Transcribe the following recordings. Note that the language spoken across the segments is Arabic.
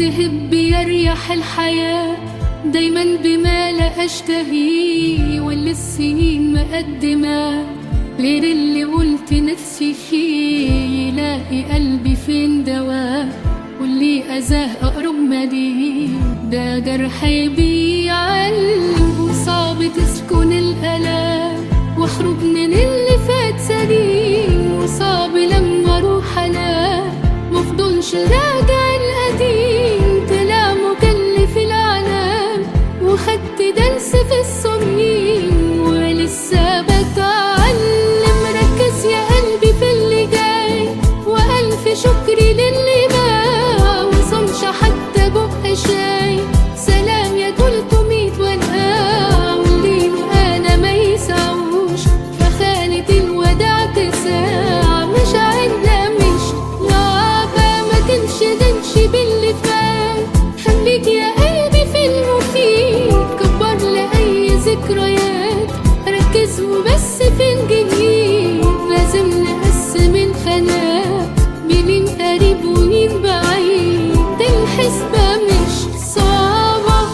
تهب يريح الحياة دايما بما لا أشتهيه، واللي السنين مقدمة غير اللي قلت نفسي فيه. يلاقي قلبي فين دواء واللي أذاه أقرب مليه، ده جرح بيعلم وصعب تسكن الألام، واخرج من اللي فات سليم وصعب لما اروح انام مفضلش راجع القديم. طلع مكلف العنام وخدت درس في الصميم ولسه بتعلم. ركز يا قلبي في اللي جاي والف شكري للي باع وصمش حتى بق شاي. سلام يا 300 ونقاع واللي انا ما يسعوش فخانة الوداع تساع. مش عنا مش لعبة ما تنشغلش باللي فات، خليك يا قلبي في المفيد كبر لأي ذكريات. ركز وبس في الجديد لازم نقسم الخانات بمين قريب ومين بعيد، دي الحسبة مش صعبة.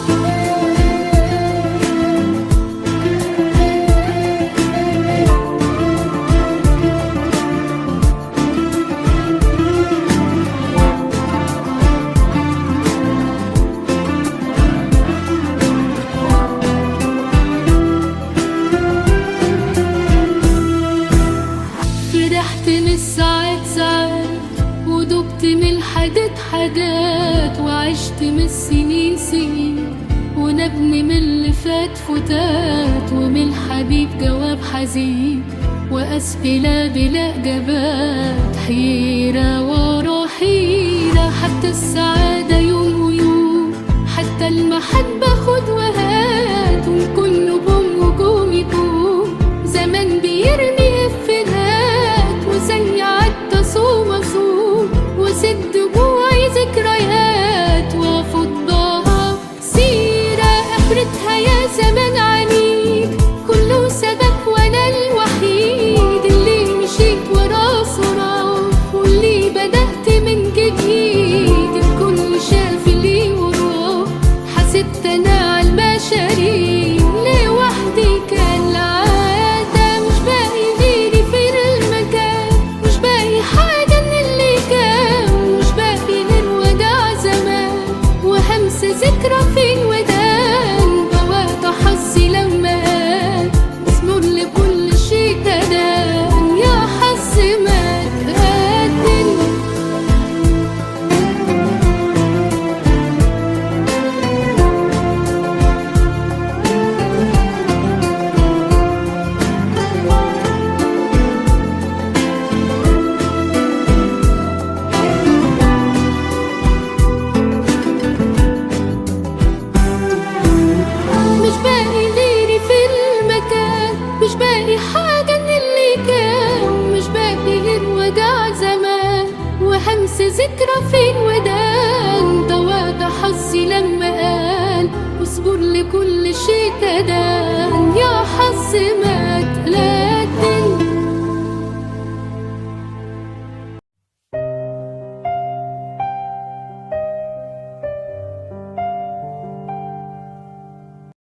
فرحت من الساعات ساعات ودبت من الحاجات حاجات، وعشت من السنين سنين ونبني من اللي فات فتات، ومن الحبيب جواب حزين وأسئلة بلا إجابات. حيرة ورا حيرة حتى السعادة يوم ويوم، حتى المحبة خد وهات وكله